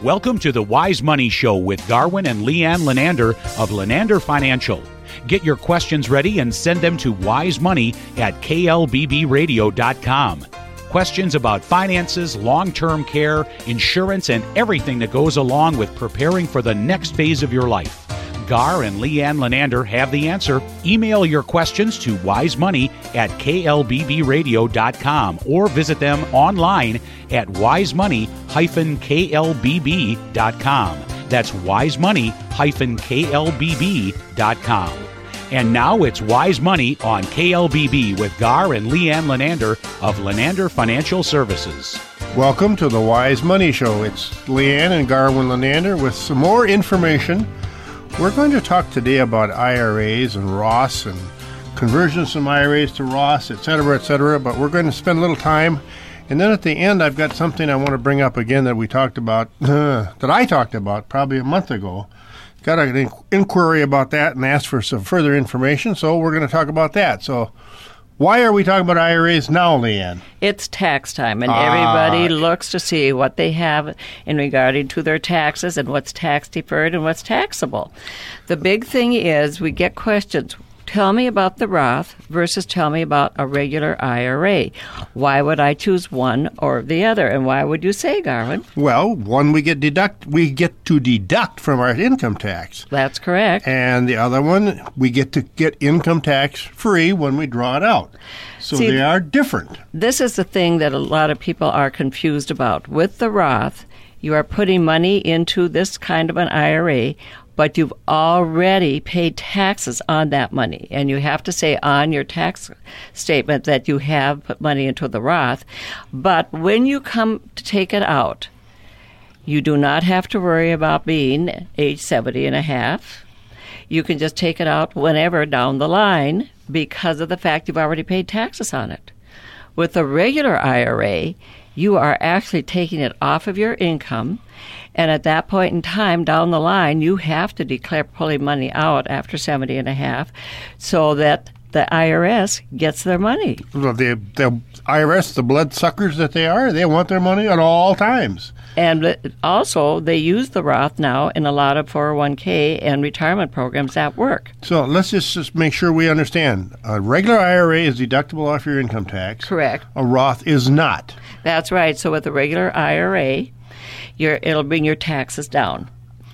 Welcome to the Wise Money Show with Garwin and Leanne Lenander of Lenander Financial. Get your questions ready and send them to wisemoney@klbbradio.com. Questions about finances, long-term care, insurance, and everything that goes along with preparing for the next phase of your life. Gar and Leanne Lenander have the answer. Email your questions to wisemoney@klbbradio.com or visit them online at wisemoney-klbb.com. That's wisemoney-klbb.com. And now it's Wise Money on KLBB with Gar and Leanne Lenander of Lenander Financial Services. Welcome to the Wise Money Show. It's Leanne and Garwin Lenander with some more information. We're going to talk today about IRAs and Roths and conversions from IRAs to Roths, etc., but we're going to spend a little time. And then at the end, I've got something I want to bring up again that we talked about, that I talked about probably a month ago. Got an inquiry about that and asked for some further information, so we're going to talk about that. So why are we talking about IRAs now, Leanne? It's tax time, and everybody looks to see what they have in regarding to their taxes and what's tax deferred and what's taxable. The big thing is we get questions. Tell me about the Roth versus tell me about a regular IRA. Why would I choose one or the other? And why would you say, Garwin? Well, one we get to deduct from our income tax. That's correct. And the other one, we get to get income tax free when we draw it out. So they are different. This is the thing that a lot of people are confused about. With the Roth, you are putting money into this kind of an IRA, but you've already paid taxes on that money. And you have to say on your tax statement that you have put money into the Roth. But when you come to take it out, you do not have to worry about being age 70 and a half. You can just take it out whenever down the line because of the fact you've already paid taxes on it. With a regular IRA, you are actually taking it off of your income, and at that point in time down the line, you have to declare pulling money out after 70 and a half so that the IRS gets their money. Well, the IRS, the bloodsuckers that they are, they want their money at all times. And also, they use the Roth now in a lot of 401k and retirement programs at work. So let's just make sure we understand. A regular IRA is deductible off your income tax. Correct. A Roth is not. That's right. So with a regular IRA, it'll bring your taxes down.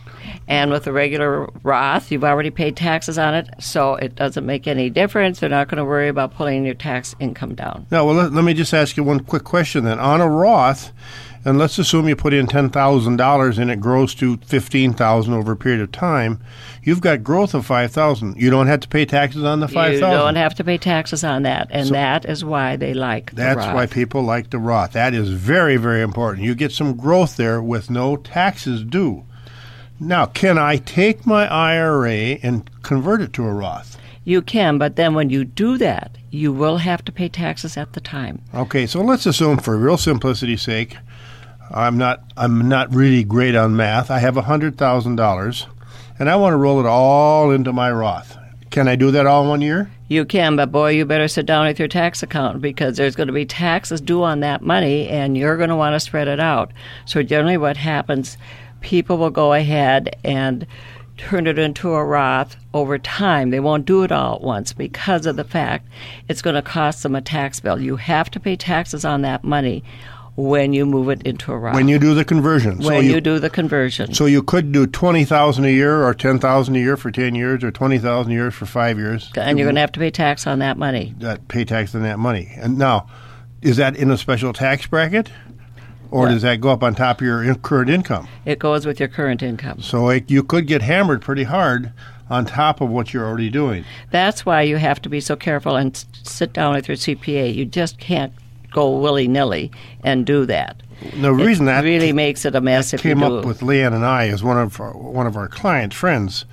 And with a regular Roth, you've already paid taxes on it, so it doesn't make any difference. They're not going to worry about pulling your tax income down. Now, well, let me just ask you one quick question then. On a Roth, and let's assume you put in $10,000 and it grows to $15,000 over a period of time, you've got growth of $5,000. You don't have to pay taxes on the $5,000. You don't have to pay taxes on that, and so that is why they like the Roth. That's why people like the Roth. That is very, very important. You get some growth there with no taxes due. Now, can I take my IRA and convert it to a Roth? You can, but then when you do that, you will have to pay taxes at the time. Okay, so let's assume for real simplicity's sake, I'm not really great on math. I have $100,000, and I want to roll it all into my Roth. Can I do that all in 1 year? You can, but boy, you better sit down with your tax accountant because there's going to be taxes due on that money, and you're going to want to spread it out. So generally what happens, people will go ahead and turn it into a Roth over time. They won't do it all at once because of the fact it's going to cost them a tax bill. You have to pay taxes on that money when you move it into a Roth. When you do the conversion. When you do the conversion. So you could do $20,000 a year or $10,000 a year for 10 years or $20,000 a year for 5 years. And you're going to have to pay tax on that money. Pay tax on that money. And now, is that in a special tax bracket? Or does that go up on top of your current income? It goes with your current income. So you could get hammered pretty hard on top of what you're already doing. That's why you have to be so careful and sit down with your CPA. You just can't go willy-nilly and do that. The reason that really makes it a mess if you do. Came up with Leanne and I as one of our client friends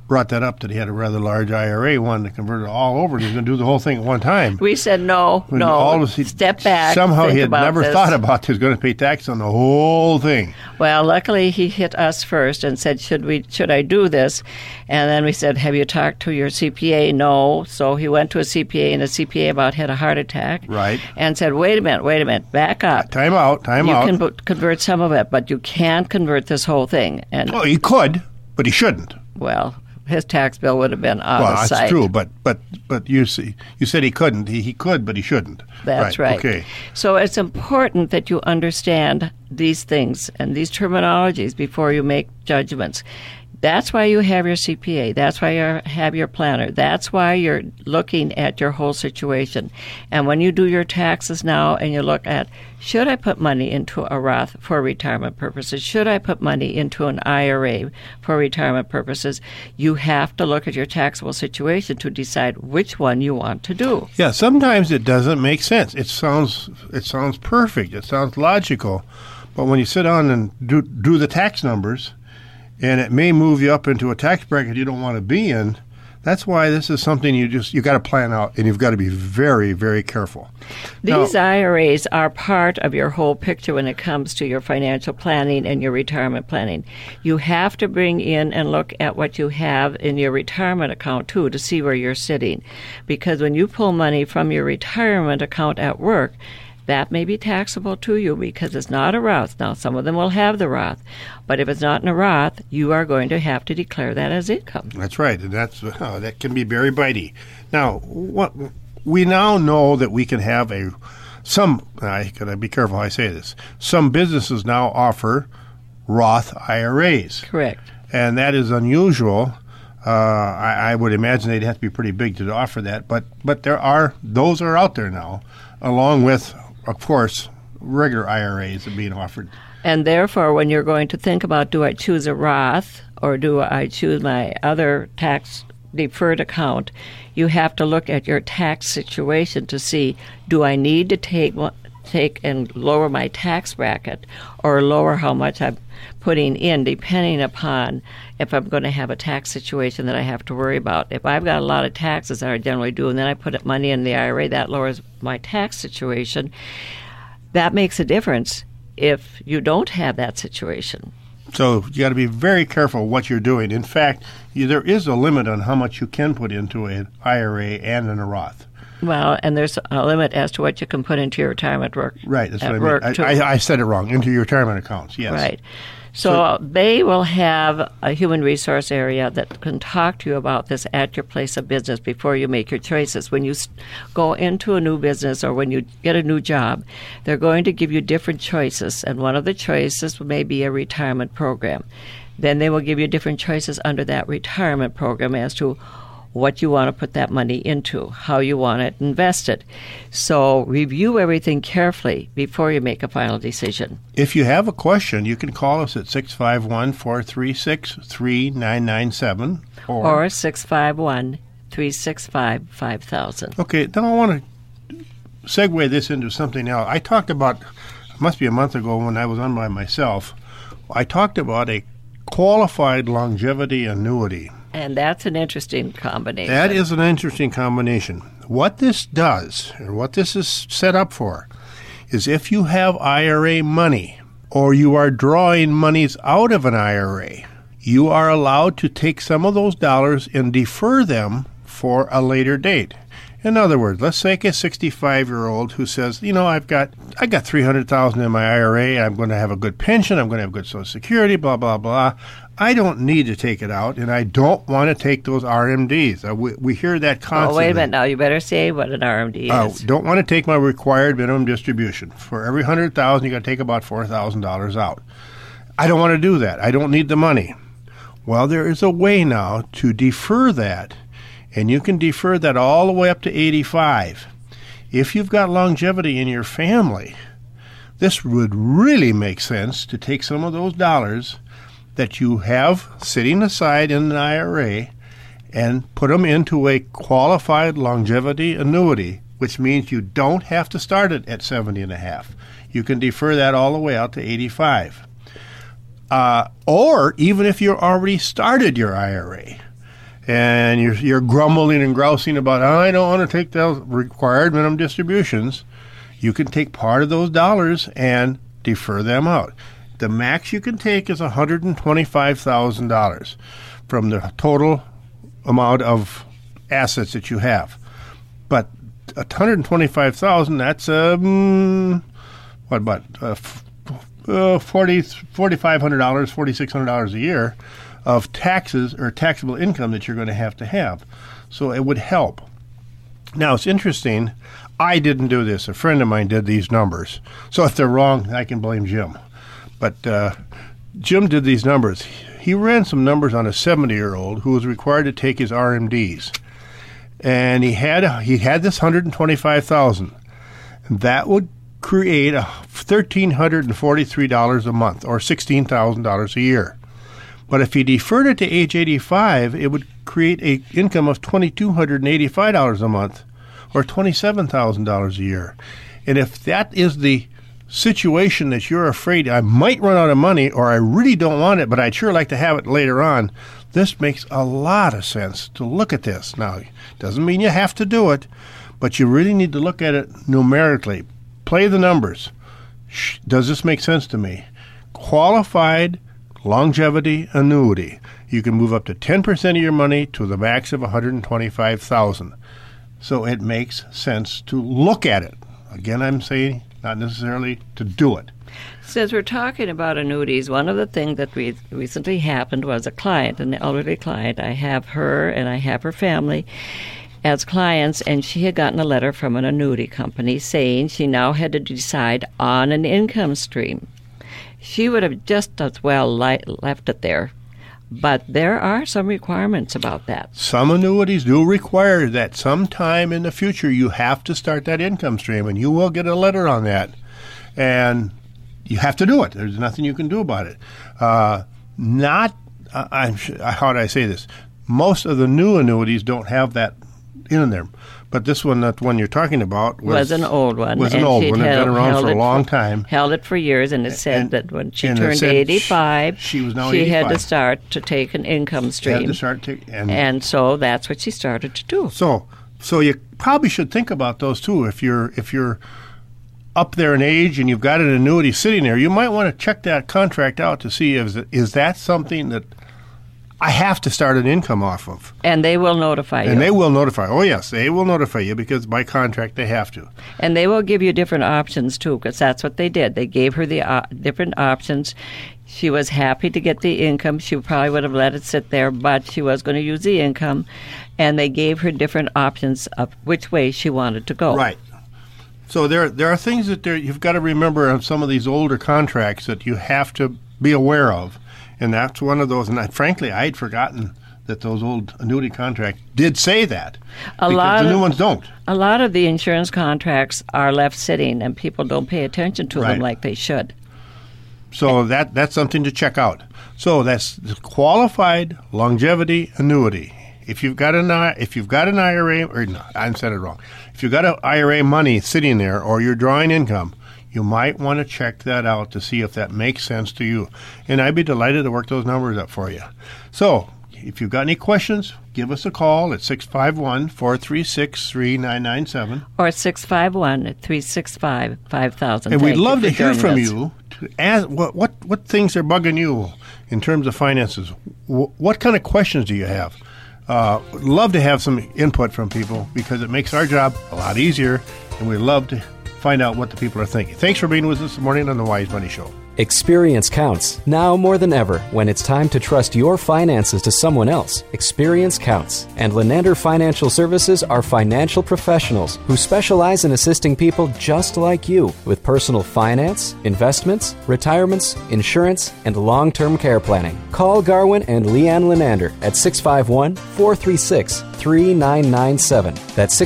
brought that up that he had a rather large IRA, wanted to convert it all over. He was going to do the whole thing at one time. We said no. Step back. Somehow he had about never this. thought about he was going to pay tax on the whole thing. Well, luckily he hit us first and said, should I do this? And then we said, have you talked to your CPA? No. So he went to a CPA, and the CPA about had a heart attack. Right. And said, wait a minute, back up. Time out. You can convert some of it, but you can't convert this whole thing. And well, he could, but he shouldn't. Well, his tax bill would have been out of sight. Well, that's true, but you see, you said he couldn't. He could, but he shouldn't. That's right. Okay. So it's important that you understand these things and these terminologies before you make judgments. That's why you have your CPA. That's why you have your planner. That's why you're looking at your whole situation. And when you do your taxes now and you look at, should I put money into a Roth for retirement purposes? Should I put money into an IRA for retirement purposes? You have to look at your taxable situation to decide which one you want to do. Yeah, sometimes it doesn't make sense. It sounds perfect. It sounds logical. But when you sit down and do the tax numbers, and it may move you up into a tax bracket you don't want to be in. That's why this is something you got to plan out, and you've got to be very, very careful. These IRAs are part of your whole picture when it comes to your financial planning and your retirement planning. You have to bring in and look at what you have in your retirement account, too, to see where you're sitting. Because when you pull money from your retirement account at work, that may be taxable to you because it's not a Roth. Now, some of them will have the Roth, but if it's not in a Roth, you are going to have to declare that as income. That's right, and that can be very bitey. Now, we now know that we can have I gotta be careful how I say this. Some businesses now offer Roth IRAs. Correct. And that is unusual. I would imagine they'd have to be pretty big to offer that, but those are out there now, along with, of course, regular IRAs are being offered. And therefore, when you're going to think about, do I choose a Roth or do I choose my other tax-deferred account, you have to look at your tax situation to see, do I need to take and lower my tax bracket or lower how much I'm putting in, depending upon if I'm going to have a tax situation that I have to worry about. If I've got a lot of taxes that I generally do, and then I put money in the IRA, that lowers my tax situation. That makes a difference if you don't have that situation. So you got to be very careful what you're doing. In fact, there is a limit on how much you can put into an IRA and in a Roth. Well, and there's a limit as to what you can put into your retirement work. Right, that's what I mean. I said it wrong. Into your retirement accounts, yes. Right. So they will have a human resource area that can talk to you about this at your place of business before you make your choices. When you go into a new business or when you get a new job, they're going to give you different choices, and one of the choices may be a retirement program. Then they will give you different choices under that retirement program as to what you want to put that money into, how you want it invested. So review everything carefully before you make a final decision. If you have a question, you can call us at 651-436-3997 or 651-365-5000. Okay, then I want to segue this into something else. I talked about, it must be a month ago when I was on by myself, I talked about a qualified longevity annuity. And that's an interesting combination. That is an interesting combination. What this does, and what this is set up for, is if you have IRA money or you are drawing monies out of an IRA, you are allowed to take some of those dollars and defer them for a later date. In other words, let's take a 65-year-old who says, I got $300,000 in my IRA, I'm going to have a good pension, I'm going to have good Social Security, blah, blah, blah. I don't need to take it out, and I don't want to take those RMDs. We hear that constantly. Oh, wait a minute. Now, you better say what an RMD is. Don't want to take my required minimum distribution. For every $100,000, you got to take about $4,000 out. I don't want to do that. I don't need the money. Well, there is a way now to defer that, and you can defer that all the way up to 85. If you've got longevity in your family, this would really make sense to take some of those dollars that you have sitting aside in an IRA and put them into a qualified longevity annuity, which means you don't have to start it at 70 and a half. You can defer that all the way out to 85. Or even if you already started your IRA, and you're grumbling and grousing about, I don't want to take those required minimum distributions, you can take part of those dollars and defer them out. The max you can take is $125,000 from the total amount of assets that you have. But $125,000, that's $4,500, $4,600 a year of taxes or taxable income that you're going to have. So it would help. Now, it's interesting. I didn't do this. A friend of mine did these numbers. So if they're wrong, I can blame Jim. But Jim did these numbers. He ran some numbers on a 70-year-old who was required to take his RMDs. And he had this $125,000. That would create $1,343 a month, or $16,000 a year. But if he deferred it to age 85, it would create an income of $2,285 a month, or $27,000 a year. And if that is the situation that you're afraid I might run out of money, or I really don't want it, but I'd sure like to have it later on, this makes a lot of sense to look at this. Now, it doesn't mean you have to do it, but you really need to look at it numerically. Play the numbers. Does this make sense to me? Qualified longevity annuity. You can move up to 10% of your money to the max of $125,000. So it makes sense to look at it. Again, I'm saying not necessarily to do it. Since we're talking about annuities, one of the things that recently happened was a client, an elderly client. I have her and I have her family as clients, and she had gotten a letter from an annuity company saying she now had to decide on an income stream. She would have just as well left it there, but there are some requirements about that. Some annuities do require that sometime in the future you have to start that income stream, and you will get a letter on that. And you have to do it. There's nothing you can do about it. How do I say this? Most of the new annuities don't have that in there. But this one, that one you're talking about, was an old one. Was an old one. It's been around for a long time. Held it for years, and it said that when she turned 85, she was now 85. She had to start to take an income stream. And so that's what she started to do. So you probably should think about those too. If you're up there in age and you've got an annuity sitting there, you might want to check that contract out to see is that something that I have to start an income off of. And they will notify you. And they will notify. Oh, yes, they will notify you because by contract they have to. And they will give you different options, too, because that's what they did. They gave her the different options. She was happy to get the income. She probably would have let it sit there, but she was going to use the income. And they gave her different options of which way she wanted to go. Right. So there are things that you've got to remember on some of these older contracts that you have to be aware of. And that's one of those. And frankly, I had forgotten that those old annuity contracts did say that. Because the new ones don't. A lot of the insurance contracts are left sitting, and people don't pay attention to them like they should. So that's something to check out. So that's the qualified longevity annuity. If you've got an IRA, or no, I said it wrong. If you've got an IRA money sitting there, or you're drawing income, you might want to check that out to see if that makes sense to you. And I'd be delighted to work those numbers up for you. So if you've got any questions, give us a call at 651-436-3997. Or 651-365-5000. And we'd love to hear from you. To ask what things are bugging you in terms of finances. What kind of questions do you have? Love to have some input from people because it makes our job a lot easier, and we love to find out what the people are thinking. Thanks for being with us this morning on the Wise Money Show. Experience counts, now more than ever. When it's time to trust your finances to someone else, experience counts. And Lenander Financial Services are financial professionals who specialize in assisting people just like you with personal finance, investments, retirements, insurance, and long-term care planning. Call Garwin and Leanne Lenander at 651-436-3997. That's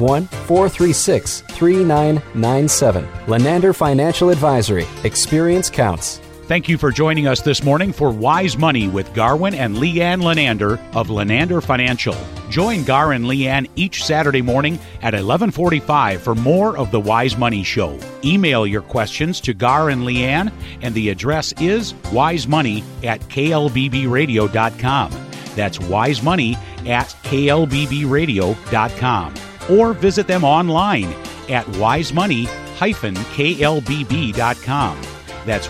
651-436-3997. Lenander Financial Advisory. Experience counts. Thank you for joining us this morning for Wise Money with Garwin and Leanne Lenander of Lenander Financial. Join Gar and Leanne each Saturday morning at 11:45 for more of the Wise Money Show. Email your questions to Gar and Leanne, and the address is wisemoney@klbbradio.com. That's wisemoney@klbbradio.com. Or visit them online at wisemoney-klbb.com. That's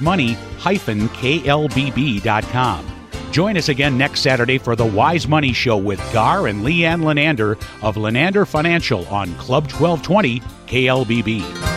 wisemoney-klbb.com. Join us again next Saturday for the Wise Money Show with Gar and Leanne Lenander of Lenander Financial on Club 1220 KLBB.